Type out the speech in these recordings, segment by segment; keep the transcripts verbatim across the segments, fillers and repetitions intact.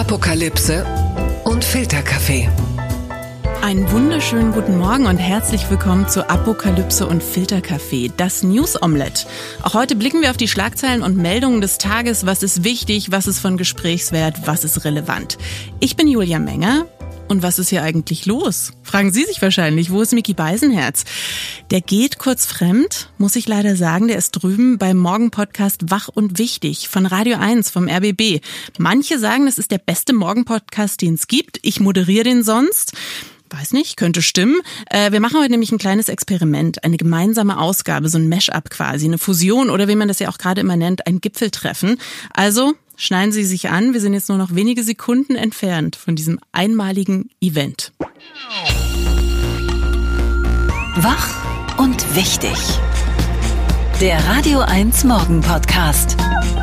Apokalypse und Filterkaffee. Einen wunderschönen guten Morgen und herzlich willkommen zu Apokalypse und Filterkaffee, das News-Omelette. Auch heute blicken wir auf die Schlagzeilen und Meldungen des Tages. Was ist wichtig, was ist von Gesprächswert, was ist relevant? Ich bin Julia Menger. Und was ist hier eigentlich los? Fragen Sie sich wahrscheinlich, wo ist Micky Beisenherz? Der geht kurz fremd, muss ich leider sagen. Der ist drüben beim Morgenpodcast Wach und Wichtig von Radio eins, vom R B B. Manche sagen, das ist der beste Morgenpodcast, den es gibt. Ich moderiere den sonst. Weiß nicht, könnte stimmen. Äh, wir machen heute nämlich ein kleines Experiment, eine gemeinsame Ausgabe, so ein Mash-up quasi, eine Fusion oder wie man das ja auch gerade immer nennt, ein Gipfeltreffen. Also schneiden Sie sich an, wir sind jetzt nur noch wenige Sekunden entfernt von diesem einmaligen Event. Wach und Wichtig. Der Radio eins Morgen-Podcast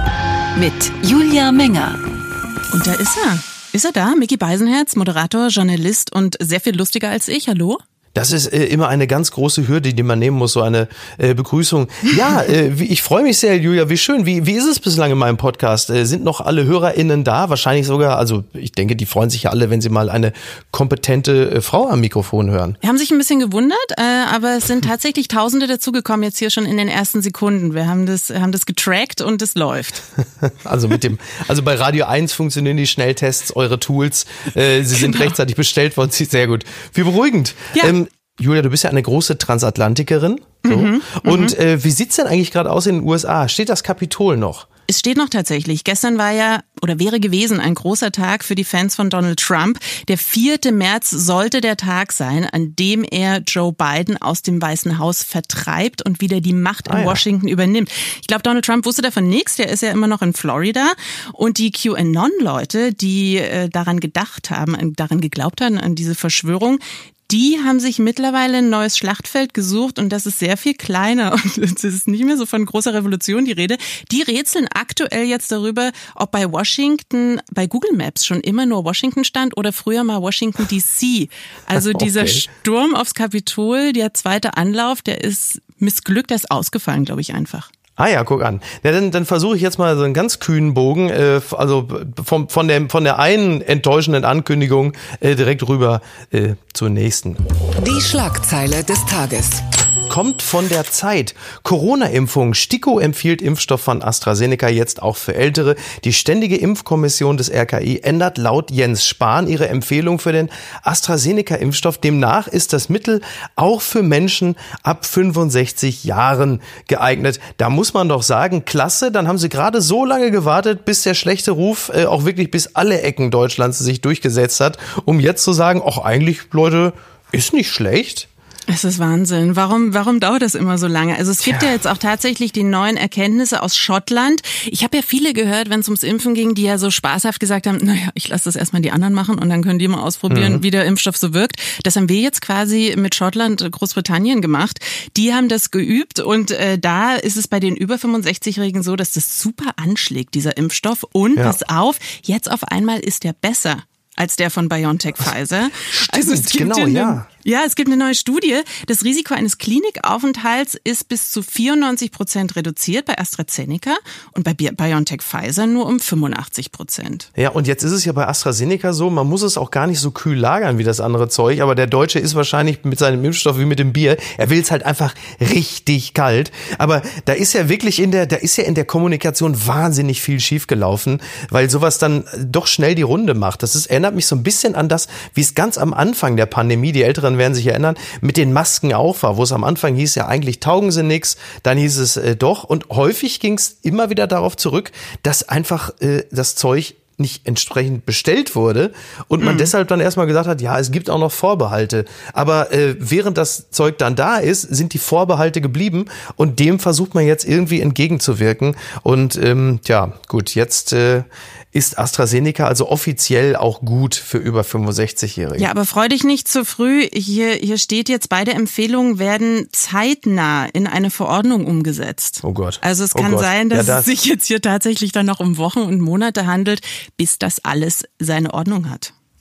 mit Julia Menger. Und da ist er. Ist er da? Micky Beisenherz, Moderator, Journalist und sehr viel lustiger als ich. Hallo? Das ist äh, immer eine ganz große Hürde, die man nehmen muss, so eine äh, Begrüßung. Ja, äh, wie, ich freue mich sehr, Julia, wie schön. Wie, wie ist es bislang in meinem Podcast? Äh, sind noch alle HörerInnen da? Wahrscheinlich sogar, also ich denke, die freuen sich ja alle, wenn sie mal eine kompetente äh, Frau am Mikrofon hören. Wir haben sich ein bisschen gewundert, äh, aber es sind tatsächlich Tausende dazugekommen jetzt hier schon in den ersten Sekunden. Wir haben das, haben das getrackt und es läuft. Also mit dem, also bei Radio eins funktionieren die Schnelltests, eure Tools. Äh, sie sind genau. rechtzeitig bestellt worden. Sehr gut. Wie beruhigend. Ja. Ähm, Julia, du bist ja eine große Transatlantikerin. So. Mhm, und äh, wie sieht's denn eigentlich gerade aus in den U S A? Steht das Kapitol noch? Es steht noch tatsächlich. Gestern war ja oder wäre gewesen ein großer Tag für die Fans von Donald Trump. Der vierte März sollte der Tag sein, an dem er Joe Biden aus dem Weißen Haus vertreibt und wieder die Macht in ah, ja. Washington übernimmt. Ich glaube, Donald Trump wusste davon nichts. Der ist ja immer noch in Florida. Und die QAnon-Leute, die äh, daran gedacht haben, daran geglaubt haben, an diese Verschwörung, die haben sich mittlerweile ein neues Schlachtfeld gesucht und das ist sehr viel kleiner und es ist nicht mehr so von großer Revolution die Rede. Die rätseln aktuell jetzt darüber, ob bei Washington, bei Google Maps schon immer nur Washington stand oder früher mal Washington D C. Also okay. Dieser Sturm aufs Kapitol, der zweite Anlauf, der ist missglückt, der ist ausgefallen, glaube ich einfach. Ah ja, guck an. Ja, dann, dann versuche ich jetzt mal so einen ganz kühnen Bogen, äh, also vom, von, der, von der einen enttäuschenden Ankündigung äh, direkt rüber äh, zur nächsten. Die Schlagzeile des Tages. Kommt von der Zeit. Corona-Impfung. STIKO empfiehlt Impfstoff von AstraZeneca jetzt auch für Ältere. Die Ständige Impfkommission des R K I ändert laut Jens Spahn ihre Empfehlung für den AstraZeneca-Impfstoff. Demnach ist das Mittel auch für Menschen ab fünfundsechzig Jahren geeignet. Da muss man doch sagen, klasse, dann haben sie gerade so lange gewartet, bis der schlechte Ruf äh, auch wirklich bis alle Ecken Deutschlands sich durchgesetzt hat, um jetzt zu sagen, ach eigentlich, Leute, ist nicht schlecht. Es ist Wahnsinn. Warum, warum dauert das immer so lange? Also es gibt ja. ja jetzt auch tatsächlich die neuen Erkenntnisse aus Schottland. Ich habe ja viele gehört, wenn es ums Impfen ging, die ja so spaßhaft gesagt haben, naja, ich lasse das erstmal die anderen machen und dann können die mal ausprobieren, mhm. wie der Impfstoff so wirkt. Das haben wir jetzt quasi mit Schottland, Großbritannien gemacht. Die haben das geübt und äh, da ist es bei den über fünfundsechzigjährigen so, dass das super anschlägt, dieser Impfstoff. Und ja. pass auf, jetzt auf einmal ist der besser als der von BioNTech Pfizer. Stimmt, also es gibt genau, eine, ja. Ja, es gibt eine neue Studie. Das Risiko eines Klinikaufenthalts ist bis zu vierundneunzig Prozent reduziert bei AstraZeneca und bei BioNTech Pfizer nur um fünfundachtzig Prozent. Ja, und jetzt ist es ja bei AstraZeneca so, man muss es auch gar nicht so kühl lagern wie das andere Zeug, aber der Deutsche ist wahrscheinlich mit seinem Impfstoff wie mit dem Bier. Er will es halt einfach richtig kalt. Aber da ist ja wirklich in der, da ist ja in der Kommunikation wahnsinnig viel schiefgelaufen, weil sowas dann doch schnell die Runde macht. Das ist, erinnert mich so ein bisschen an das, wie es ganz am Anfang der Pandemie, die Älteren werden sich erinnern, mit den Masken auch war, wo es am Anfang hieß, ja eigentlich taugen sie nix, dann hieß es äh, doch und häufig ging es immer wieder darauf zurück, dass einfach äh, das Zeug nicht entsprechend bestellt wurde und man mhm. deshalb dann erstmal gesagt hat, ja, es gibt auch noch Vorbehalte. Aber äh, während das Zeug dann da ist, sind die Vorbehalte geblieben und dem versucht man jetzt irgendwie entgegenzuwirken. Und ähm, ja, gut, jetzt äh, ist AstraZeneca also offiziell auch gut für über fünfundsechzigjährige. Ja, aber freu dich nicht zu früh. Hier, hier steht jetzt, beide Empfehlungen werden zeitnah in eine Verordnung umgesetzt. Oh Gott. Also es oh kann Gott. sein, dass ja, das es sich jetzt hier tatsächlich dann noch um Wochen und Monate handelt, bis das alles seine Ordnung hat.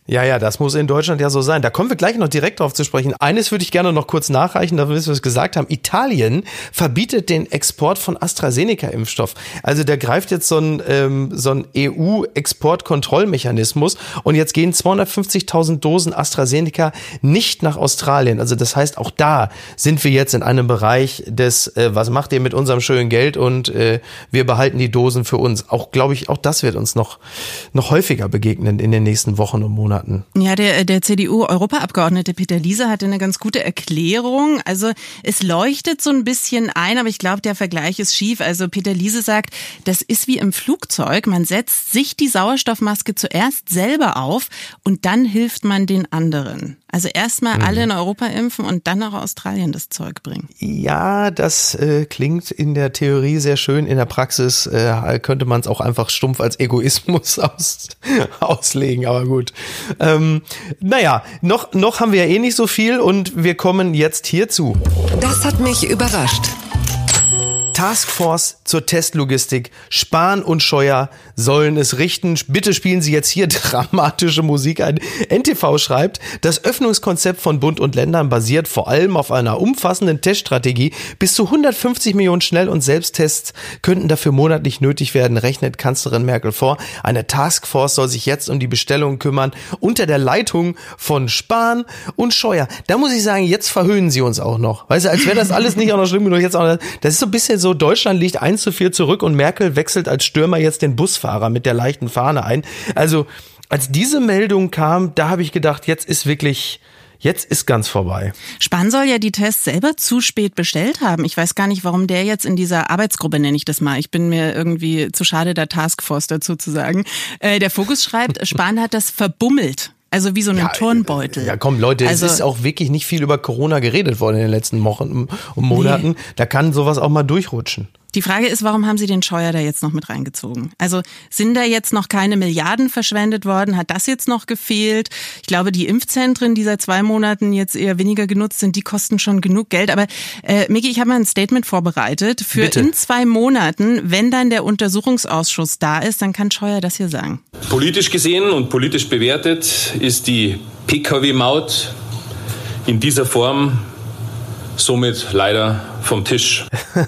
Ja, ja, das muss in Deutschland ja so sein. Da kommen wir gleich noch direkt drauf zu sprechen. Eines würde ich gerne noch kurz nachreichen, damit wir es gesagt haben. Italien verbietet den Export von AstraZeneca-Impfstoff. Also der greift jetzt so ein, ähm, so ein E U-Exportkontrollmechanismus und jetzt gehen zweihundertfünfzigtausend Dosen AstraZeneca nicht nach Australien. Also das heißt, auch da sind wir jetzt in einem Bereich des, äh, was macht ihr mit unserem schönen Geld und äh, wir behalten die Dosen für uns. Auch, glaube ich, auch das wird uns noch, noch häufiger begegnen in den nächsten Wochen und Monaten. Ja, der, der C D U-Europaabgeordnete Peter Liese hatte eine ganz gute Erklärung. Also es leuchtet so ein bisschen ein, aber ich glaube, der Vergleich ist schief. Also Peter Liese sagt, das ist wie im Flugzeug. Man setzt sich die Sauerstoffmaske zuerst selber auf und dann hilft man den anderen. Also erstmal mhm. alle in Europa impfen und dann nach Australien das Zeug bringen. Ja, das äh, klingt in der Theorie sehr schön. In der Praxis äh, könnte man es auch einfach stumpf als Egoismus aus, auslegen, aber gut. Ähm, naja, noch, noch haben wir ja eh nicht so viel und wir kommen jetzt hierzu. Das hat mich überrascht. Taskforce zur Testlogistik. Spahn und Scheuer sollen es richten. Bitte spielen Sie jetzt hier dramatische Musik ein. N T V schreibt, das Öffnungskonzept von Bund und Ländern basiert vor allem auf einer umfassenden Teststrategie. Bis zu hundertfünfzig Millionen Schnell- und Selbsttests könnten dafür monatlich nötig werden, rechnet Kanzlerin Merkel vor. Eine Taskforce soll sich jetzt um die Bestellungen kümmern, unter der Leitung von Spahn und Scheuer. Da muss ich sagen, jetzt verhöhnen Sie uns auch noch. Weißt du, als wäre das alles nicht auch noch schlimm genug. Jetzt auch, das ist so ein bisschen so, Deutschland liegt eins zu vier zurück und Merkel wechselt als Stürmer jetzt den Busfahrer mit der leichten Fahne ein. Also als diese Meldung kam, da habe ich gedacht, jetzt ist wirklich, jetzt ist ganz vorbei. Spahn soll ja die Tests selber zu spät bestellt haben. Ich weiß gar nicht, warum der jetzt in dieser Arbeitsgruppe, nenne ich das mal, ich bin mir irgendwie zu schade, da Taskforce dazu zu sagen. Äh, der Fokus schreibt, Spahn hat das verbummelt. Also wie so einen ja, Turnbeutel. Ja komm Leute, also, es ist auch wirklich nicht viel über Corona geredet worden in den letzten Wochen und Monaten. Nee. Da kann sowas auch mal durchrutschen. Die Frage ist, warum haben Sie den Scheuer da jetzt noch mit reingezogen? Also sind da jetzt noch keine Milliarden verschwendet worden? Hat das jetzt noch gefehlt? Ich glaube, die Impfzentren, die seit zwei Monaten jetzt eher weniger genutzt sind, die kosten schon genug Geld. Aber äh, Miki, ich habe mal ein Statement vorbereitet. Für Bitte. In zwei Monaten, wenn dann der Untersuchungsausschuss da ist, dann kann Scheuer das hier sagen. Politisch gesehen und politisch bewertet ist die P K W-Maut in dieser Form somit leider vom Tisch.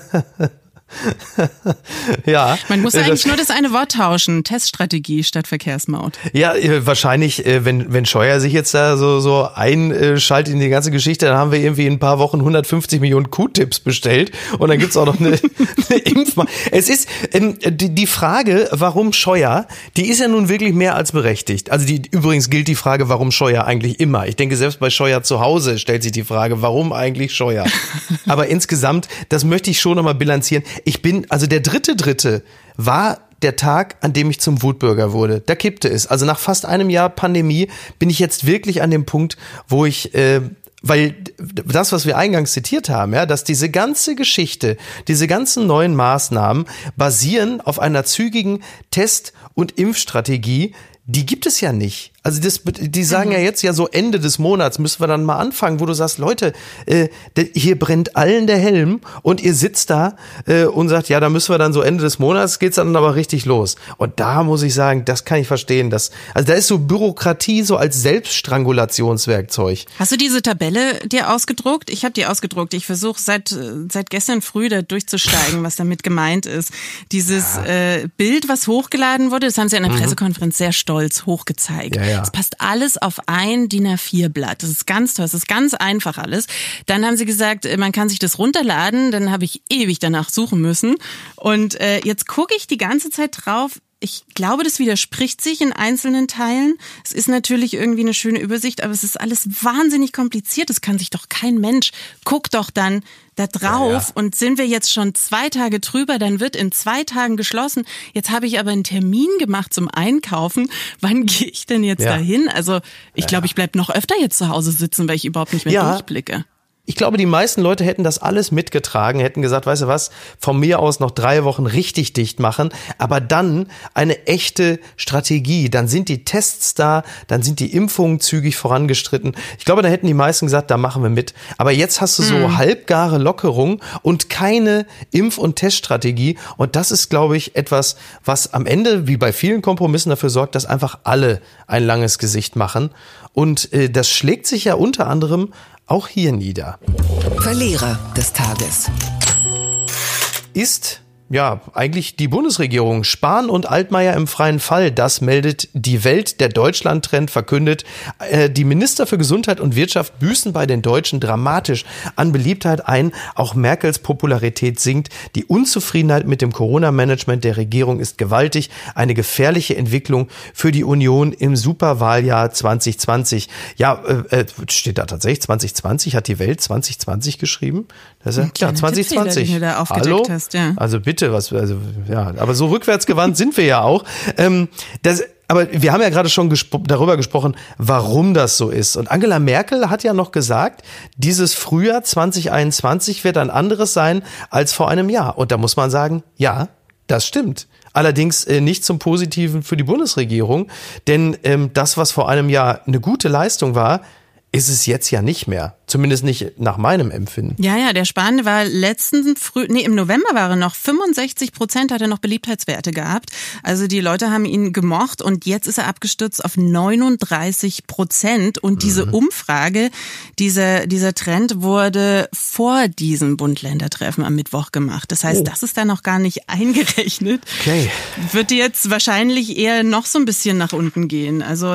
Ja. Man muss eigentlich das, nur das eine Wort tauschen. Teststrategie statt Verkehrsmaut. Ja, wahrscheinlich, wenn, wenn Scheuer sich jetzt da so, so einschaltet in die ganze Geschichte, dann haben wir irgendwie in ein paar Wochen hundertfünfzig Millionen Q-Tips bestellt und dann gibt's auch noch eine, eine Impfma. Es ist, ähm, die, die Frage, warum Scheuer, die ist ja nun wirklich mehr als berechtigt. Also die, übrigens gilt die Frage, warum Scheuer eigentlich immer. Ich denke, selbst bei Scheuer zu Hause stellt sich die Frage, warum eigentlich Scheuer? Aber insgesamt, das möchte ich schon nochmal bilanzieren. Ich bin, also der dritte Dritte war der Tag, an dem ich zum Wutbürger wurde. Da kippte es. Also nach fast einem Jahr Pandemie bin ich jetzt wirklich an dem Punkt, wo ich, äh, weil das, was wir eingangs zitiert haben, ja, dass diese ganze Geschichte, diese ganzen neuen Maßnahmen basieren auf einer zügigen Test- und Impfstrategie, die gibt es ja nicht. Also das, die sagen mhm. ja jetzt ja so Ende des Monats müssen wir dann mal anfangen, wo du sagst, Leute, äh, hier brennt allen der Helm und ihr sitzt da äh, und sagt, ja, da müssen wir dann so Ende des Monats geht's dann aber richtig los. Und da muss ich sagen, das kann ich verstehen. Dass, also da ist so Bürokratie so als Selbststrangulationswerkzeug. Hast du diese Tabelle dir ausgedruckt? Ich habe die ausgedruckt. Ich versuche seit seit gestern früh da durchzusteigen, was damit gemeint ist. Dieses ja. äh, Bild, was hochgeladen wurde, das haben sie in der mhm. Pressekonferenz sehr stolz hochgezeigt. Ja, ja. Es passt alles auf ein D I N A vier Blatt. Das ist ganz toll, das ist ganz einfach alles. Dann haben sie gesagt, man kann sich das runterladen, dann habe ich ewig danach suchen müssen. Und äh, jetzt gucke ich die ganze Zeit drauf. Ich glaube, das widerspricht sich in einzelnen Teilen. Es ist natürlich irgendwie eine schöne Übersicht, aber es ist alles wahnsinnig kompliziert. Das kann sich doch kein Mensch. Guck doch dann da drauf ja, ja. Und sind wir jetzt schon zwei Tage drüber, dann wird in zwei Tagen geschlossen. Jetzt habe ich aber einen Termin gemacht zum Einkaufen. Wann gehe ich denn jetzt ja. dahin? Also ich ja, glaube, ich bleib noch öfter jetzt zu Hause sitzen, weil ich überhaupt nicht mehr ja. durchblicke. ich glaube, die meisten Leute hätten das alles mitgetragen, hätten gesagt, weißt du was, von mir aus noch drei Wochen richtig dicht machen, aber dann eine echte Strategie, dann sind die Tests da, dann sind die Impfungen zügig vorangestritten. Ich glaube, da hätten die meisten gesagt, da machen wir mit. Aber jetzt hast du so mhm. halbgare Lockerung und keine Impf- und Teststrategie und das ist, glaube ich, etwas, was am Ende, wie bei vielen Kompromissen, dafür sorgt, dass einfach alle ein langes Gesicht machen und äh, das schlägt sich ja unter anderem auch hier nieder. Verlierer des Tages ist ja eigentlich die Bundesregierung. Spahn und Altmaier im freien Fall, das meldet die Welt. Der Deutschland-Trend verkündet, äh, die Minister für Gesundheit und Wirtschaft büßen bei den Deutschen dramatisch an Beliebtheit ein. Auch Merkels Popularität sinkt. Die Unzufriedenheit mit dem Corona-Management der Regierung ist gewaltig. Eine gefährliche Entwicklung für die Union im Superwahljahr zwanzig zwanzig. Ja, äh, steht da tatsächlich zwanzig zwanzig? Hat die Welt zwanzig zwanzig geschrieben? Das ist ja, ja zwanzig zwanzig. Den du da aufgedeckt Hallo? Hast, ja. Also bitte. Was, also, ja, aber so rückwärtsgewandt sind wir ja auch. Ähm, das, aber wir haben ja gerade schon gespro- darüber gesprochen, warum das so ist. Und Angela Merkel hat ja noch gesagt, dieses Frühjahr zwanzig einundzwanzig wird ein anderes sein als vor einem Jahr. Und da muss man sagen, ja, das stimmt. Allerdings äh, nicht zum Positiven für die Bundesregierung, denn ähm, das, was vor einem Jahr eine gute Leistung war, ist es jetzt ja nicht mehr. Zumindest nicht nach meinem Empfinden. Ja, ja, der Spahn war letzten Früh, nee, im November war er noch, fünfundsechzig Prozent hat er noch Beliebtheitswerte gehabt. Also die Leute haben ihn gemocht und jetzt ist er abgestürzt auf neununddreißig Prozent. Und diese mhm. Umfrage, dieser, dieser Trend wurde vor diesem Bund-Länder-Treffen am Mittwoch gemacht. Das heißt, oh. das ist da noch gar nicht eingerechnet. Okay. Wird jetzt wahrscheinlich eher noch so ein bisschen nach unten gehen. Also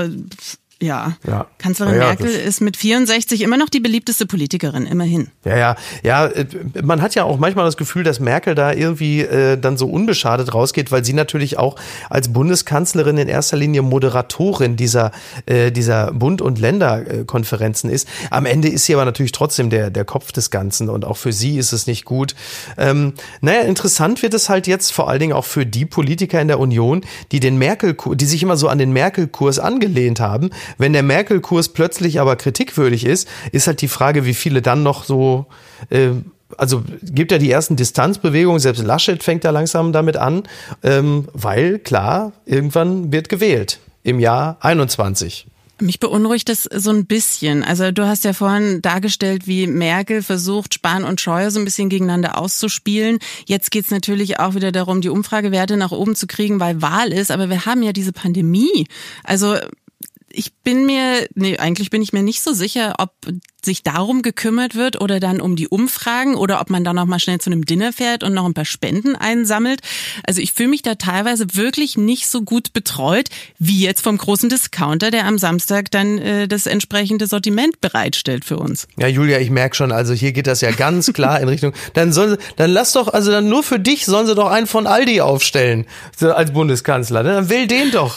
Ja. ja, Kanzlerin ja, Merkel ist mit vierundsechzig immer noch die beliebteste Politikerin, immerhin. Ja, ja, ja, man hat ja auch manchmal das Gefühl, dass Merkel da irgendwie äh, dann so unbeschadet rausgeht, weil sie natürlich auch als Bundeskanzlerin in erster Linie Moderatorin dieser äh, dieser Bund- und Länderkonferenzen ist. Am Ende ist sie aber natürlich trotzdem der der Kopf des Ganzen und auch für sie ist es nicht gut. Ähm, naja, interessant wird es halt jetzt vor allen Dingen auch für die Politiker in der Union, die den Merkel, die sich immer so an den Merkel-Kurs angelehnt haben. Wenn der Merkel-Kurs plötzlich aber kritikwürdig ist, ist halt die Frage, wie viele dann noch so, äh, also gibt ja die ersten Distanzbewegungen, selbst Laschet fängt da langsam damit an, ähm, weil klar, irgendwann wird gewählt im Jahr einundzwanzig. Mich beunruhigt das so ein bisschen. Also du hast ja vorhin dargestellt, wie Merkel versucht, Spahn und Scheuer so ein bisschen gegeneinander auszuspielen. Jetzt geht's natürlich auch wieder darum, die Umfragewerte nach oben zu kriegen, weil Wahl ist. Aber wir haben ja diese Pandemie. Also ich bin mir, nee, eigentlich bin ich mir nicht so sicher, ob sich darum gekümmert wird oder dann um die Umfragen oder ob man dann noch mal schnell zu einem Dinner fährt und noch ein paar Spenden einsammelt. Also ich fühle mich da teilweise wirklich nicht so gut betreut, wie jetzt vom großen Discounter, der am Samstag dann äh, das entsprechende Sortiment bereitstellt für uns. Ja, Julia, ich merke schon, also hier geht das ja ganz klar in Richtung, dann sollen dann lass doch, also dann nur für dich sollen sie doch einen von Aldi aufstellen, so als Bundeskanzler, ne? Dann will den doch.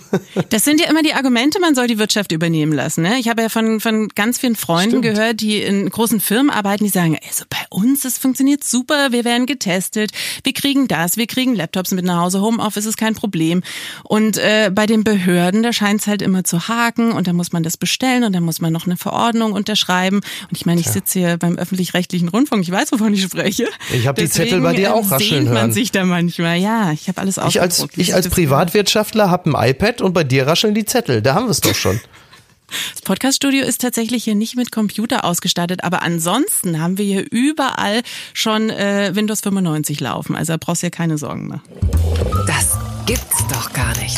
Das sind ja immer die Argumente, man soll die Wirtschaft übernehmen lassen, ne? Ich habe ja von, von ganz vielen Freunden Stimmt. gehört, die in großen Firmen arbeiten, die sagen, also bei uns, es funktioniert super, wir werden getestet, wir kriegen das, wir kriegen Laptops mit nach Hause, Homeoffice ist kein Problem. Und äh, bei den Behörden, da scheint es halt immer zu haken und dann muss man das bestellen und dann muss man noch eine Verordnung unterschreiben. Und ich meine, ich sitze hier beim öffentlich-rechtlichen Rundfunk, ich weiß, wovon ich spreche. Ich habe die Zettel bei dir auch rascheln hören. man sich da manchmal, ja, ich habe alles Ich als, ich als Privatwirtschaftler habe ein iPad und bei dir rascheln die Zettel, da haben wir es doch schon. Das Podcaststudio ist tatsächlich hier nicht mit Computer ausgestattet, aber ansonsten haben wir hier überall schon äh, Windows fünfundneunzig laufen. Also da brauchst du ja keine Sorgen mehr. Das gibt's doch gar nicht.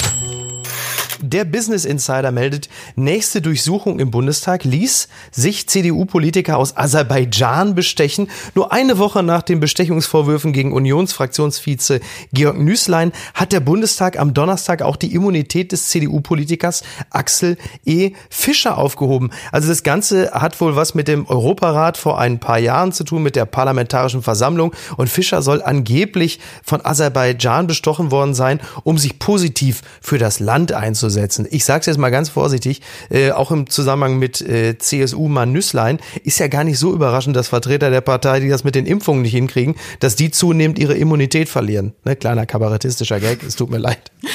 Der Business Insider meldet, nächste Durchsuchung im Bundestag ließ sich C D U-Politiker aus Aserbaidschan bestechen. Nur eine Woche nach den Bestechungsvorwürfen gegen Unionsfraktionsvize Georg Nüßlein hat der Bundestag am Donnerstag auch die Immunität des C D U-Politikers Axel E. Fischer aufgehoben. Also das Ganze hat wohl was mit dem Europarat vor ein paar Jahren zu tun, mit der Parlamentarischen Versammlung. Und Fischer soll angeblich von Aserbaidschan bestochen worden sein, um sich positiv für das Land einzusetzen. Ich sage es jetzt mal ganz vorsichtig, äh, auch im Zusammenhang mit äh, C S U-Mann Nüßlein, ist ja gar nicht so überraschend, dass Vertreter der Partei, die das mit den Impfungen nicht hinkriegen, dass die zunehmend ihre Immunität verlieren. Ne, kleiner kabarettistischer Gag, es tut mir leid.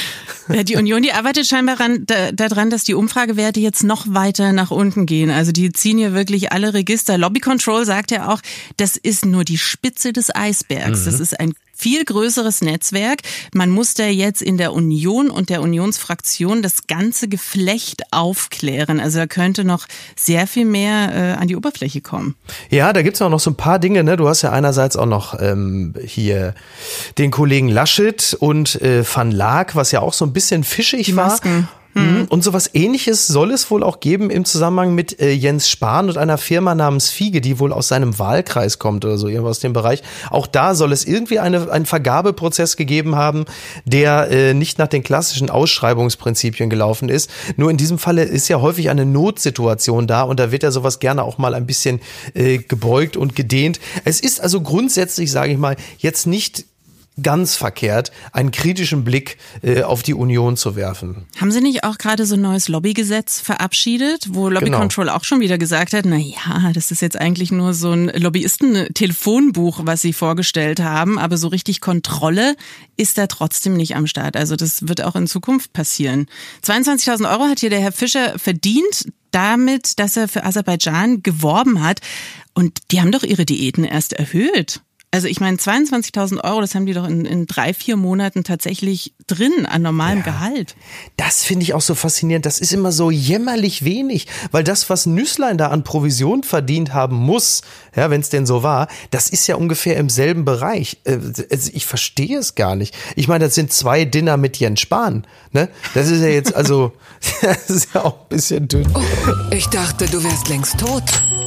Ja, die Union, die arbeitet scheinbar daran, da, daran, dass die Umfragewerte jetzt noch weiter nach unten gehen. Also die ziehen hier wirklich alle Register. Lobby Control sagt ja auch, das ist nur die Spitze des Eisbergs. Mhm. Das ist ein viel größeres Netzwerk. Man muss da jetzt in der Union und der Unionsfraktion das ganze Geflecht aufklären. Also da könnte noch sehr viel mehr äh, an die Oberfläche kommen. Ja, da gibt's auch noch so ein paar Dinge. Ne? Du hast ja einerseits auch noch ähm, hier den Kollegen Laschet und äh, Van Laak, was ja auch so ein bisschen fischig die Masken. war. Mhm. Und sowas Ähnliches soll es wohl auch geben im Zusammenhang mit äh, Jens Spahn und einer Firma namens Fiege, die wohl aus seinem Wahlkreis kommt oder so, irgendwas aus dem Bereich. Auch da soll es irgendwie eine, einen Vergabeprozess gegeben haben, der äh, nicht nach den klassischen Ausschreibungsprinzipien gelaufen ist. Nur in diesem Falle ist ja häufig eine Notsituation da und da wird ja sowas gerne auch mal ein bisschen äh, gebeugt und gedehnt. Es ist also grundsätzlich, sage ich mal, jetzt nicht ganz verkehrt, einen kritischen Blick äh, auf die Union zu werfen. Haben Sie nicht auch gerade so ein neues Lobbygesetz verabschiedet, wo Lobby genau. Control auch schon wieder gesagt hat, na ja, das ist jetzt eigentlich nur so ein Lobbyisten-Telefonbuch, was Sie vorgestellt haben, aber so richtig Kontrolle ist da trotzdem nicht am Start. Also das wird auch in Zukunft passieren. zweiundzwanzigtausend Euro hat hier der Herr Fischer verdient, damit, dass er für Aserbaidschan geworben hat. Und die haben doch ihre Diäten erst erhöht. Also ich meine, zweiundzwanzigtausend Euro, das haben die doch in, in drei, vier Monaten tatsächlich drin an normalem ja, Gehalt. Das finde ich auch so faszinierend. Das ist immer so jämmerlich wenig, weil das, was Nüßlein da an Provision verdient haben muss, ja, wenn es denn so war, das ist ja ungefähr im selben Bereich. Also ich verstehe es gar nicht. Ich meine, das sind zwei Dinner mit Jens Spahn. Ne? Das ist ja jetzt, also, das ist ja auch ein bisschen dünn. Oh, ich dachte, du wärst längst tot.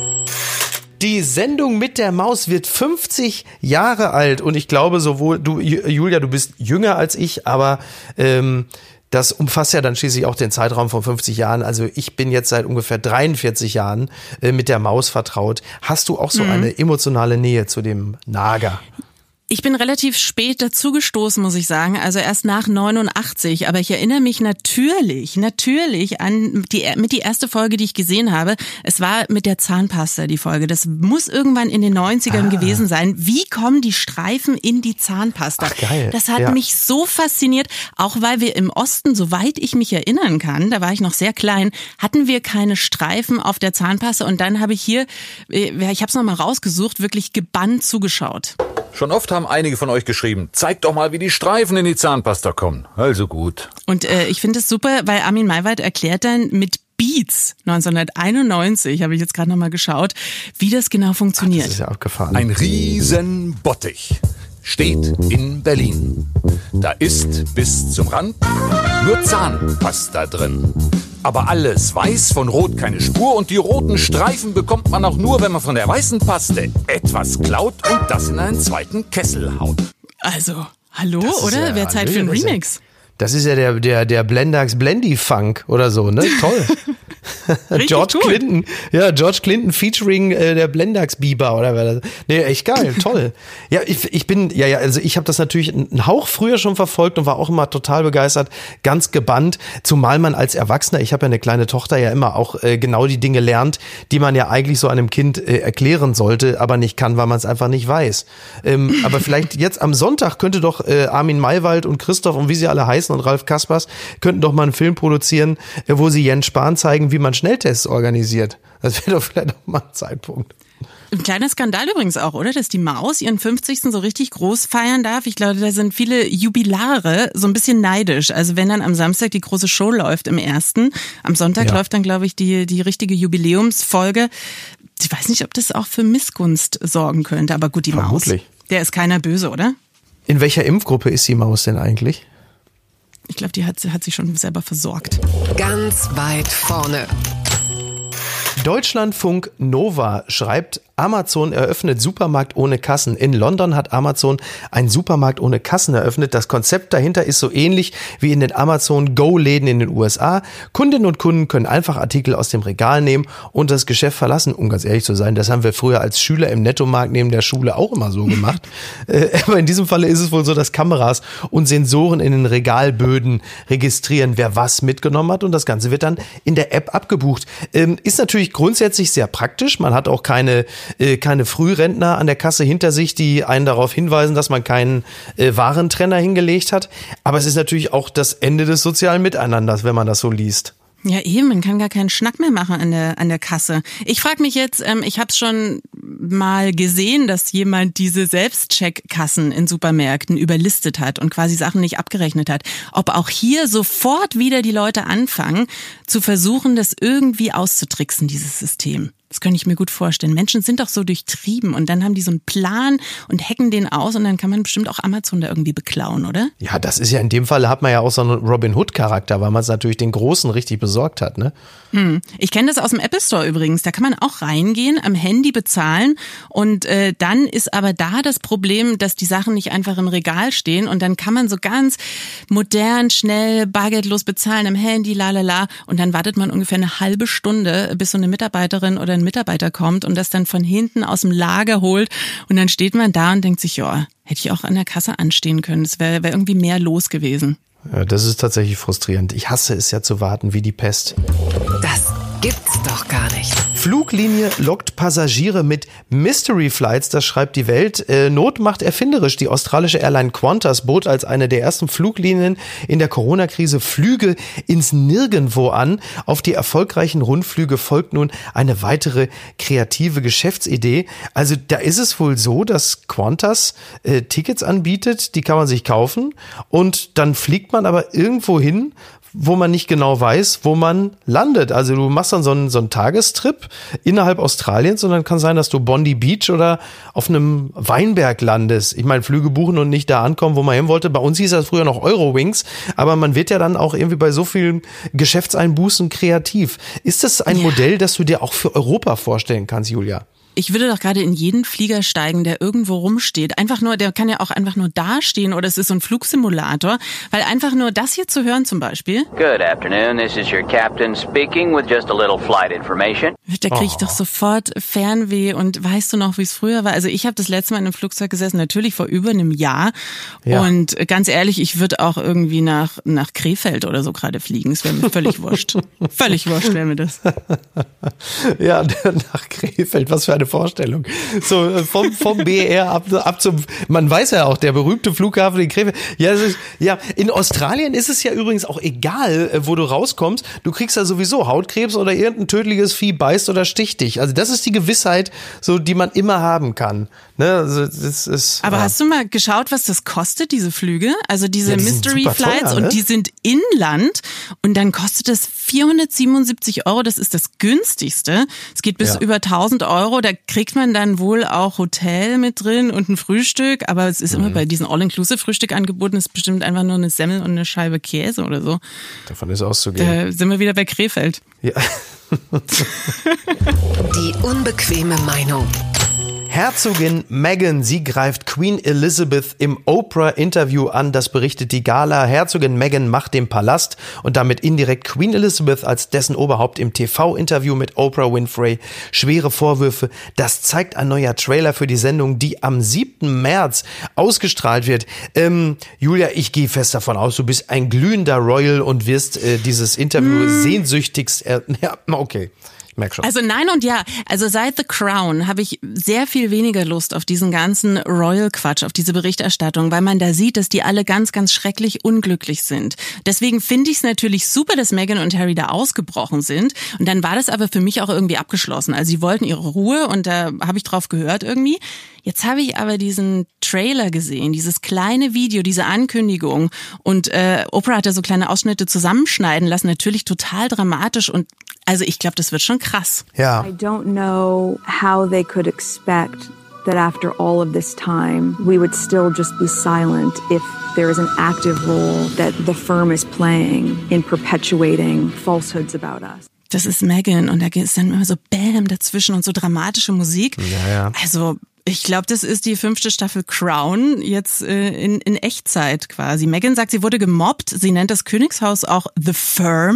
Die Sendung mit der Maus wird fünfzig Jahre alt und ich glaube sowohl, du Julia, du bist jünger als ich, aber ähm, das umfasst ja dann schließlich auch den Zeitraum von fünfzig Jahren. Also ich bin jetzt seit ungefähr dreiundvierzig Jahren äh, mit der Maus vertraut. Hast du auch so mhm. eine emotionale Nähe zu dem Nager? Ich bin relativ spät dazugestoßen, muss ich sagen, also erst nach neunundachtzig, aber ich erinnere mich natürlich, natürlich an die, mit die erste Folge, die ich gesehen habe. Es war mit der Zahnpasta, die Folge. Das muss irgendwann in den neunzigern ah. gewesen sein. Wie kommen die Streifen in die Zahnpasta? Ach, geil. Das hat ja. mich so fasziniert, auch weil wir im Osten, soweit ich mich erinnern kann, da war ich noch sehr klein, hatten wir keine Streifen auf der Zahnpasta und dann habe ich hier, ich habe es nochmal rausgesucht, wirklich gebannt zugeschaut. Schon oft haben einige von euch geschrieben, zeigt doch mal, wie die Streifen in die Zahnpasta kommen. Also gut. Und äh, ich finde es super, weil Armin Maiwald erklärt dann mit Beats neunzehnhunderteinundneunzig, habe ich jetzt gerade nochmal geschaut, wie das genau funktioniert. Ach, das ist ja abgefahren. Ein Riesenbottich steht in Berlin. Da ist bis zum Rand nur Zahnpasta drin. Aber alles weiß, von Rot keine Spur und die roten Streifen bekommt man auch nur, wenn man von der weißen Paste etwas klaut und das in einen zweiten Kessel haut. Also, hallo, oder? Wäre Zeit für einen Remix. Das ist ja der, der, der Blendax Blendy Funk oder so, ne? Toll. George gut. Clinton, ja, George Clinton featuring äh, der Blendax Bieber oder was. Nee, echt geil, toll. Ja, ich, ich bin, ja, ja, also ich habe das natürlich einen Hauch früher schon verfolgt und war auch immer total begeistert, ganz gebannt, zumal man als Erwachsener, ich habe ja eine kleine Tochter, ja immer auch äh, genau die Dinge lernt, die man ja eigentlich so einem Kind äh, erklären sollte, aber nicht kann, weil man es einfach nicht weiß. Ähm, aber vielleicht jetzt am Sonntag könnte doch äh, Armin Maiwald und Christoph und wie sie alle heißen und Ralf Kaspers könnten doch mal einen Film produzieren, äh, wo sie Jens Spahn zeigen, wie man Schnelltests organisiert. Das wäre doch vielleicht auch mal ein Zeitpunkt. Ein kleiner Skandal übrigens auch, oder? Dass die Maus ihren fünfzigsten so richtig groß feiern darf. Ich glaube, da sind viele Jubilare so ein bisschen neidisch. Also wenn dann am Samstag die große Show läuft im ersten, am Sonntag ja. läuft dann, glaube ich, die, die richtige Jubiläumsfolge. Ich weiß nicht, ob das auch für Missgunst sorgen könnte. Aber gut, die Vermutlich. Maus, der ist keiner böse, oder? In welcher Impfgruppe ist die Maus denn eigentlich? Ich glaube, die hat, hat sich schon selber versorgt. Ganz weit vorne. Deutschlandfunk Nova schreibt, Amazon eröffnet Supermarkt ohne Kassen. In London hat Amazon einen Supermarkt ohne Kassen eröffnet. Das Konzept dahinter ist so ähnlich wie in den Amazon Go-Läden in den U S A. Kundinnen und Kunden können einfach Artikel aus dem Regal nehmen und das Geschäft verlassen. Um ganz ehrlich zu sein, das haben wir früher als Schüler im Nettomarkt neben der Schule auch immer so gemacht. Aber in diesem Falle ist es wohl so, dass Kameras und Sensoren in den Regalböden registrieren, wer was mitgenommen hat. Und das Ganze wird dann in der App abgebucht. Ist natürlich grundsätzlich sehr praktisch. Man hat auch keine äh, keine Frührentner an der Kasse hinter sich, die einen darauf hinweisen, dass man keinen äh, Warentrenner hingelegt hat. Aber es ist natürlich auch das Ende des sozialen Miteinanders, wenn man das so liest. Ja eben, man kann gar keinen Schnack mehr machen an der an der Kasse. Ich frage mich jetzt, ähm, ich habe es schon mal gesehen, dass jemand diese Selbstcheckkassen in Supermärkten überlistet hat und quasi Sachen nicht abgerechnet hat. Ob auch hier sofort wieder die Leute anfangen, zu versuchen, das irgendwie auszutricksen, dieses System. Das könnte ich mir gut vorstellen. Menschen sind doch so durchtrieben und dann haben die so einen Plan und hacken den aus und dann kann man bestimmt auch Amazon da irgendwie beklauen, oder? Ja, das ist ja in dem Fall, hat man ja auch so einen Robin Hood-Charakter, weil man es natürlich den Großen richtig besorgt hat, ne? Hm. Ich kenne das aus dem Apple Store übrigens. Da kann man auch reingehen, am Handy bezahlen und äh, dann ist aber da das Problem, dass die Sachen nicht einfach im Regal stehen und dann kann man so ganz modern, schnell, bargeldlos bezahlen am Handy, lalala und dann wartet man ungefähr eine halbe Stunde, bis so eine Mitarbeiterin oder ein Mitarbeiter kommt und das dann von hinten aus dem Lager holt und dann steht man da und denkt sich, ja, hätte ich auch an der Kasse anstehen können. Es wäre wär irgendwie mehr los gewesen. Ja, das ist tatsächlich frustrierend. Ich hasse es ja zu warten wie die Pest. Das gibt's doch gar nicht. Fluglinie lockt Passagiere mit Mystery Flights, das schreibt die Welt. Äh, Not macht erfinderisch. Die australische Airline Qantas bot als eine der ersten Fluglinien in der Corona-Krise Flüge ins Nirgendwo an. Auf die erfolgreichen Rundflüge folgt nun eine weitere kreative Geschäftsidee. Also da ist es wohl so, dass Qantas äh, Tickets anbietet, die kann man sich kaufen und dann fliegt man aber irgendwo hin, wo man nicht genau weiß, wo man landet. Also du machst dann so einen, so einen Tagestrip innerhalb Australiens und dann kann sein, dass du Bondi Beach oder auf einem Weinberg landest. Ich meine, Flüge buchen und nicht da ankommen, wo man hin wollte. Bei uns hieß das früher noch Eurowings, aber man wird ja dann auch irgendwie bei so vielen Geschäftseinbußen kreativ. Ist das ein ja. Modell, das du dir auch für Europa vorstellen kannst, Julia? Ich würde doch gerade in jeden Flieger steigen, der irgendwo rumsteht. Einfach nur, der kann ja auch einfach nur dastehen oder es ist so ein Flugsimulator, weil einfach nur das hier zu hören zum Beispiel. Good afternoon, this is your captain speaking with just a little flight information. Da kriege ich doch sofort Fernweh und weißt du noch, wie es früher war? Also ich habe das letzte Mal in einem Flugzeug gesessen, natürlich vor über einem Jahr ja. und ganz ehrlich, ich würde auch irgendwie nach nach Krefeld oder so gerade fliegen. Es wäre mir völlig wurscht. Völlig wurscht wäre mir das. Ja, nach Krefeld, was für eine Vorstellung. So vom, vom B R ab, ab zum, man weiß ja auch, der berühmte Flughafen in Krefeld. Ja, das ist, ja, in Australien ist es ja übrigens auch egal, wo du rauskommst. Du kriegst ja sowieso Hautkrebs oder irgendein tödliches Vieh beißt oder sticht dich. Also das ist die Gewissheit, so die man immer haben kann. Ne? Also das ist, Aber ja. hast du mal geschaut, was das kostet, diese Flüge? Also diese ja, die Mystery Flights teuer, ne? Und die sind inland und dann kostet es vierhundertsiebenundsiebzig Euro. Das ist das günstigste. Es geht bis ja. über tausend Euro. Da kriegt man dann wohl auch Hotel mit drin und ein Frühstück. Aber es ist mhm. immer bei diesen All-Inclusive-Frühstück-Angeboten ist bestimmt einfach nur eine Semmel und eine Scheibe Käse oder so. Davon ist auszugehen. Da sind wir wieder bei Krefeld. Ja. Die unbequeme Meinung. Herzogin Meghan, sie greift Queen Elizabeth im Oprah-Interview an. Das berichtet die Gala. Herzogin Meghan macht dem Palast und damit indirekt Queen Elizabeth als dessen Oberhaupt im T V-Interview mit Oprah Winfrey schwere Vorwürfe. Das zeigt ein neuer Trailer für die Sendung, die am siebten März ausgestrahlt wird. Ähm, Julia, ich gehe fest davon aus, du bist ein glühender Royal und wirst äh, dieses Interview mm. sehnsüchtigst... Er- ja, okay. Merk schon. Also nein und ja, also seit The Crown habe ich sehr viel weniger Lust auf diesen ganzen Royal-Quatsch, auf diese Berichterstattung, weil man da sieht, dass die alle ganz, ganz schrecklich unglücklich sind. Deswegen finde ich es natürlich super, dass Meghan und Harry da ausgebrochen sind und dann war das aber für mich auch irgendwie abgeschlossen. Also sie wollten ihre Ruhe und da habe ich drauf gehört irgendwie. Jetzt habe ich aber diesen Trailer gesehen, dieses kleine Video, diese Ankündigung und äh, Oprah hat ja so kleine Ausschnitte zusammenschneiden lassen, natürlich total dramatisch und also ich glaube, das wird schon krass. Ja. I don't know how they could expect that after all of this time, we would still just be silent if there is an active role that the firm is playing in perpetuating falsehoods about us. Das ist Meghan und da ist dann immer so Bam dazwischen und so dramatische Musik. Ja, ja. Also ich glaube, das ist die fünfte Staffel Crown jetzt äh, in, in Echtzeit quasi. Meghan sagt, sie wurde gemobbt. Sie nennt das Königshaus auch The Firm.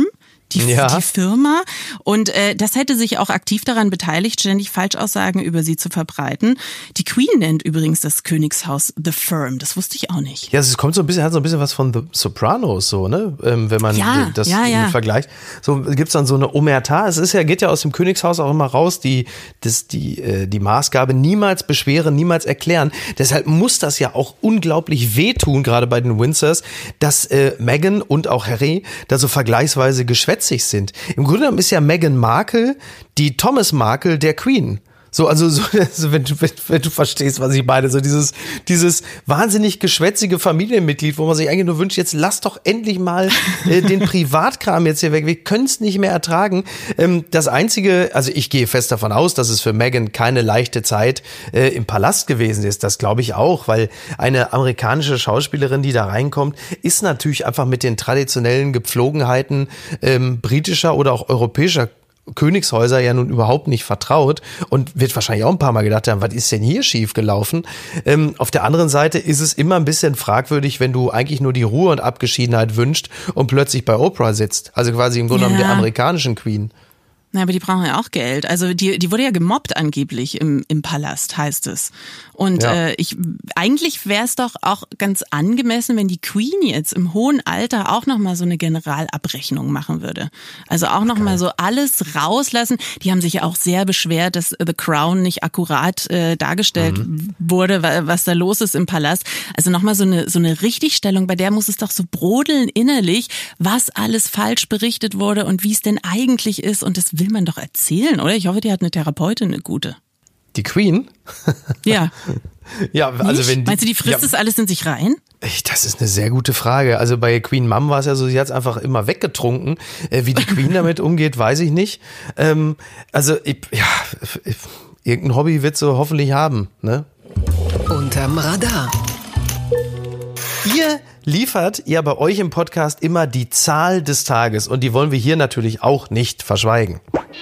Die, ja. die Firma. Und äh, das hätte sich auch aktiv daran beteiligt, ständig Falschaussagen über sie zu verbreiten. Die Queen nennt übrigens das Königshaus The Firm. Das wusste ich auch nicht. Ja, es kommt so ein bisschen, hat so ein bisschen was von The Sopranos, so, ne? Ähm, wenn man ja, das ja, ja. vergleicht. So gibt's dann so eine Omerta. Es ist ja, geht ja aus dem Königshaus auch immer raus, die, das, die, äh, die Maßgabe niemals beschweren, niemals erklären. Deshalb muss das ja auch unglaublich wehtun, gerade bei den Windsors, dass äh, Meghan und auch Harry da so vergleichsweise geschwätzig sind. Im Grunde genommen ist ja Meghan Markle die Thomas Markle der Queen. So, also, so, also wenn, du, wenn, wenn du verstehst, was ich meine, so dieses, dieses wahnsinnig geschwätzige Familienmitglied, wo man sich eigentlich nur wünscht, jetzt lass doch endlich mal äh, den Privatkram jetzt hier weg. Wir können es nicht mehr ertragen. Ähm, das Einzige, also ich gehe fest davon aus, dass es für Meghan keine leichte Zeit äh, im Palast gewesen ist. Das glaube ich auch, weil eine amerikanische Schauspielerin, die da reinkommt, ist natürlich einfach mit den traditionellen Gepflogenheiten ähm, britischer oder auch europäischer Königshäuser ja nun überhaupt nicht vertraut und wird wahrscheinlich auch ein paar Mal gedacht haben, was ist denn hier schief gelaufen? Ähm, auf der anderen Seite ist es immer ein bisschen fragwürdig, wenn du eigentlich nur die Ruhe und Abgeschiedenheit wünschst und plötzlich bei Oprah sitzt. Also quasi im Grunde genommen ja. der amerikanischen Queen. Na, aber die brauchen ja auch Geld. Also die, die wurde ja gemobbt angeblich im, im Palast, heißt es. Und ja. äh, ich eigentlich wäre es doch auch ganz angemessen, wenn die Queen jetzt im hohen Alter auch nochmal so eine Generalabrechnung machen würde. Also auch nochmal okay. so alles rauslassen. Die haben sich ja auch sehr beschwert, dass The Crown nicht akkurat äh, dargestellt mhm. wurde, was da los ist im Palast. Also nochmal so eine, so eine Richtigstellung, bei der muss es doch so brodeln innerlich, was alles falsch berichtet wurde und wie es denn eigentlich ist. Und das will man doch erzählen, oder? Ich hoffe, die hat eine Therapeutin, eine gute. Die Queen? Ja. Ja, also Nicht? wenn die, Meinst du, die frisst das ja, alles in sich rein? Das ist eine sehr gute Frage. Also bei Queen Mum war es ja so, sie hat es einfach immer weggetrunken. Äh, wie die Queen damit umgeht, weiß ich nicht. Ähm, also ich, ja, ich, irgendein Hobby wird sie hoffentlich haben, ne? Unterm Radar. Ihr liefert ja bei euch im Podcast immer die Zahl des Tages und die wollen wir hier natürlich auch nicht verschweigen.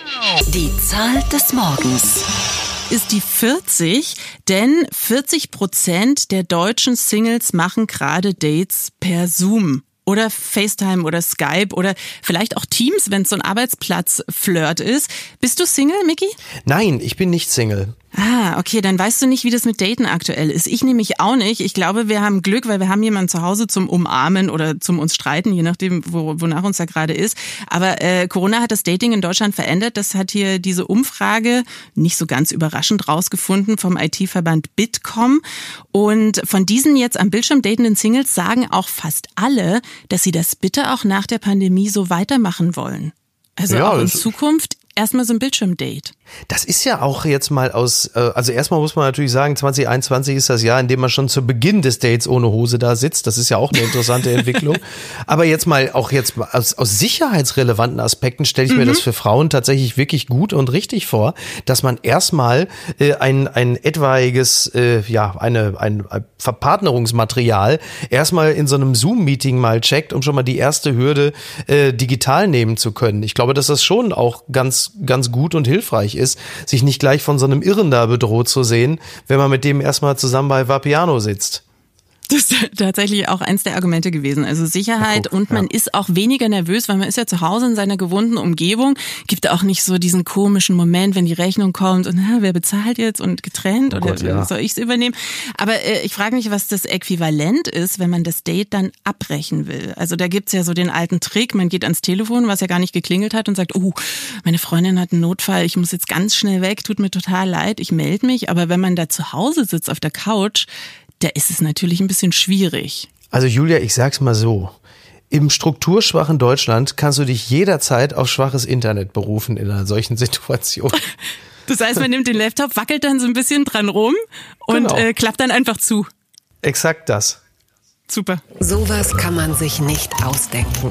Die Zahl des Morgens ist die vierzig, denn vierzig Prozent der deutschen Singles machen gerade Dates per Zoom. Oder FaceTime oder Skype oder vielleicht auch Teams, wenn es so ein Arbeitsplatz-Flirt ist. Bist du Single, Micky? Nein, ich bin nicht Single. Ah, okay, dann weißt du nicht, wie das mit Daten aktuell ist. Ich nämlich auch nicht. Ich glaube, wir haben Glück, weil wir haben jemanden zu Hause zum Umarmen oder zum uns streiten, je nachdem, wo, wonach uns da gerade ist. Aber äh, Corona hat das Dating in Deutschland verändert. Das hat hier diese Umfrage nicht so ganz überraschend rausgefunden vom I T-Verband Bitkom. Und von diesen jetzt am Bildschirm datenden Singles sagen auch fast alle, dass sie das bitte auch nach der Pandemie so weitermachen wollen. Also ja, auch in Zukunft erstmal so ein Bildschirmdate. Das ist ja auch jetzt mal aus, also erstmal muss man natürlich sagen, zwanzig einundzwanzig ist das Jahr, in dem man schon zu Beginn des Dates ohne Hose da sitzt. Das ist ja auch eine interessante Entwicklung. Aber jetzt mal, auch jetzt aus, aus sicherheitsrelevanten Aspekten stelle ich mhm. mir das für Frauen tatsächlich wirklich gut und richtig vor, dass man erstmal äh, ein, ein etwaiges, äh, ja, eine, ein, ein Verpartnerungsmaterial erstmal in so einem Zoom-Meeting mal checkt, um schon mal die erste Hürde äh, digital nehmen zu können. Ich glaube, dass das schon auch ganz, ganz gut und hilfreich ist, sich nicht gleich von so einem Irren da bedroht zu sehen, wenn man mit dem erstmal zusammen bei Vapiano sitzt. Das ist tatsächlich auch eins der Argumente gewesen. Also Sicherheit und man ja. ist auch weniger nervös, weil man ist ja zu Hause in seiner gewohnten Umgebung. Gibt auch nicht so diesen komischen Moment, wenn die Rechnung kommt und na, wer bezahlt jetzt und getrennt oh oder Gott, ja. soll ich es übernehmen? Aber äh, ich frage mich, was das Äquivalent ist, wenn man das Date dann abbrechen will. Also da gibt's ja so den alten Trick, man geht ans Telefon, was ja gar nicht geklingelt hat und sagt, oh, meine Freundin hat einen Notfall, ich muss jetzt ganz schnell weg, tut mir total leid, ich melde mich. Aber wenn man da zu Hause sitzt auf der Couch, da ist es natürlich ein bisschen schwierig. Also Julia, ich sag's mal so. Im strukturschwachen Deutschland kannst du dich jederzeit auf schwaches Internet berufen in einer solchen Situation. Das heißt, man nimmt den Laptop, wackelt dann so ein bisschen dran rum und genau. äh, klappt dann einfach zu. Exakt das. Super. Sowas kann man sich nicht ausdenken.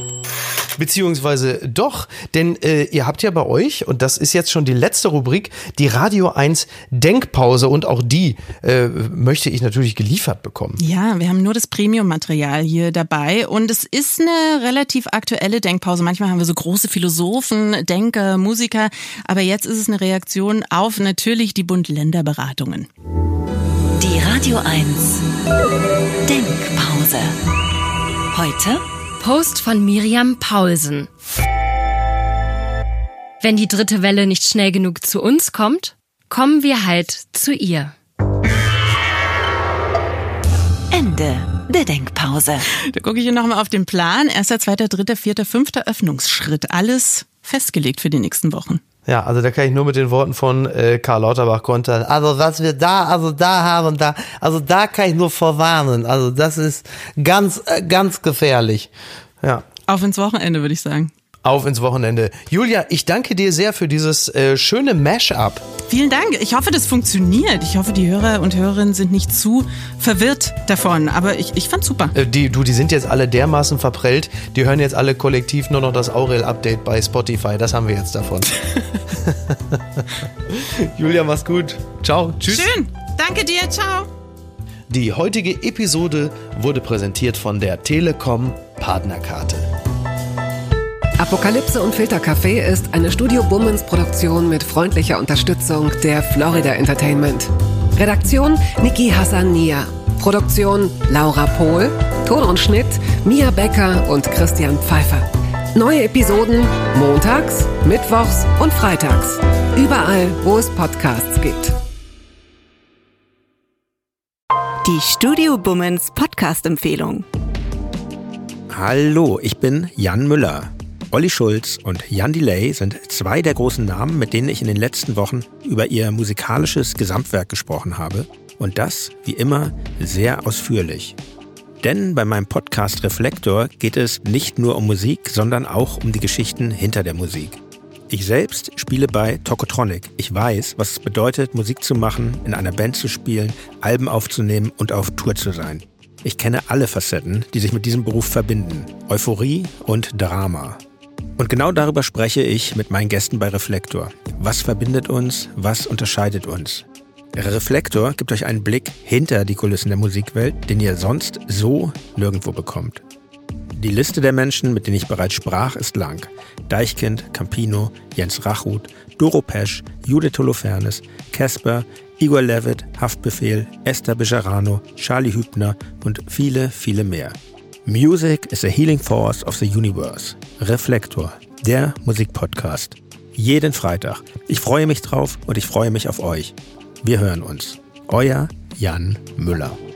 Beziehungsweise doch, denn äh, ihr habt ja bei euch, und das ist jetzt schon die letzte Rubrik, die Radio eins Denkpause und auch die äh, möchte ich natürlich geliefert bekommen. Ja, wir haben nur das Premium-Material hier dabei und es ist eine relativ aktuelle Denkpause. Manchmal haben wir so große Philosophen, Denker, Musiker, aber jetzt ist es eine Reaktion auf natürlich die Bund-Länder-Beratungen. Die Radio eins Denkpause. Heute Post von Miriam Paulsen. Wenn die dritte Welle nicht schnell genug zu uns kommt, kommen wir halt zu ihr. Ende der Denkpause. Da gucke ich hier nochmal auf den Plan. Erster, zweiter, dritter, vierter, fünfter Öffnungsschritt. Alles festgelegt für die nächsten Wochen. Ja, also da kann ich nur mit den Worten von äh, Karl Lauterbach kontern. Also was wir da, also da haben, da, also da kann ich nur vorwarnen. Also das ist ganz, äh, ganz gefährlich. Ja. Auf ins Wochenende, würde ich sagen. Auf ins Wochenende. Julia, ich danke dir sehr für dieses äh, schöne Mash-up. Vielen Dank. Ich hoffe, das funktioniert. Ich hoffe, die Hörer und Hörerinnen sind nicht zu verwirrt davon. Aber ich, ich fand's super. Äh, die, du, die sind jetzt alle dermaßen verprellt. Die hören jetzt alle kollektiv nur noch das Aurel-Update bei Spotify. Das haben wir jetzt davon. Julia, mach's gut. Ciao. Tschüss. Schön. Danke dir. Ciao. Die heutige Episode wurde präsentiert von der Telekom Partnerkarte. Apokalypse und Filtercafé ist eine Studio Bummens Produktion mit freundlicher Unterstützung der Florida Entertainment. Redaktion Niki Hassania. Produktion Laura Pohl. Ton und Schnitt Mia Becker und Christian Pfeiffer. Neue Episoden montags, mittwochs und freitags. Überall, wo es Podcasts gibt. Die Studio Bummens Podcast-Empfehlung. Hallo, ich bin Jan Müller. Olli Schulz und Jan Delay sind zwei der großen Namen, mit denen ich in den letzten Wochen über ihr musikalisches Gesamtwerk gesprochen habe. Und das, wie immer, sehr ausführlich. Denn bei meinem Podcast Reflektor geht es nicht nur um Musik, sondern auch um die Geschichten hinter der Musik. Ich selbst spiele bei Tokotronic. Ich weiß, was es bedeutet, Musik zu machen, in einer Band zu spielen, Alben aufzunehmen und auf Tour zu sein. Ich kenne alle Facetten, die sich mit diesem Beruf verbinden. Euphorie und Drama. Und genau darüber spreche ich mit meinen Gästen bei Reflektor. Was verbindet uns? Was unterscheidet uns? Reflektor gibt euch einen Blick hinter die Kulissen der Musikwelt, den ihr sonst so nirgendwo bekommt. Die Liste der Menschen, mit denen ich bereits sprach, ist lang. Deichkind, Campino, Jens Rachut, Doro Pesch, Judith Holofernes, Casper, Igor Levit, Haftbefehl, Esther Bejarano, Charlie Hübner und viele, viele mehr. Music is a healing force of the universe. Reflektor, der Musikpodcast. Jeden Freitag. Ich freue mich drauf und ich freue mich auf euch. Wir hören uns. Euer Jan Müller.